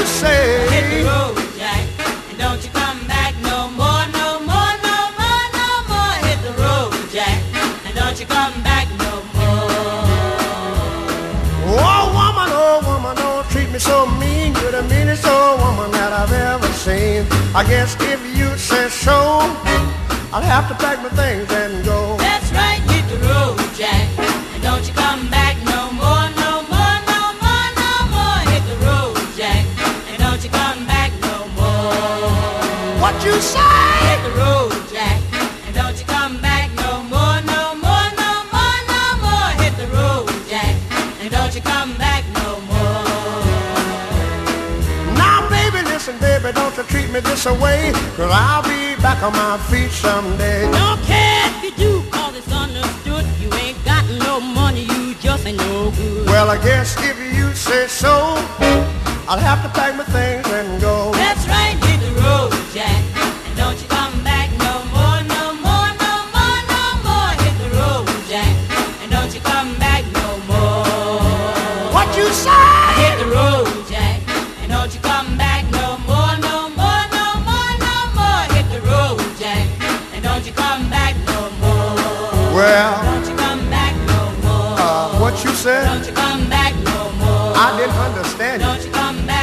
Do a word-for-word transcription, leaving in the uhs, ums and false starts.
say? Hit the road, Jack, and don't you come back no more, no more, no more, no more. Hit the road, Jack, and don't you come back no more. Oh woman, oh woman, don't treat me so mean. You're the meanest old woman that I've ever seen. I guess if you say so, I'll have to pack my things and go. That's right, hit the road, Jack, and don't you come back no more, no more, no more, no more. Hit the road, Jack, and don't you come back no more. What you say? Hit the road, Jack, and don't you come back no more, no more, no more, no more. Hit the road, Jack, and don't you come back no more. Now baby, listen baby, don't you treat me this away, 'cause I'll be back on my feet someday. Don't care if you do, 'cause it's understood. You ain't got no money, you just ain't no good. Well, I guess if you say so, I'll have to pack my things and go. That's right, hit the road, Jack, and don't you come back no more, no more, no more, no more. Hit the road, Jack, and don't you come back no more. What you say? Hit the road, Jack, and don't you come back no more, no more, no more, no more. Hit the road, Jack, and don't you come back no more. Well, Don't you come back no more. uh, what you said? Don't you come back no more. I didn't understand you. Don't you come back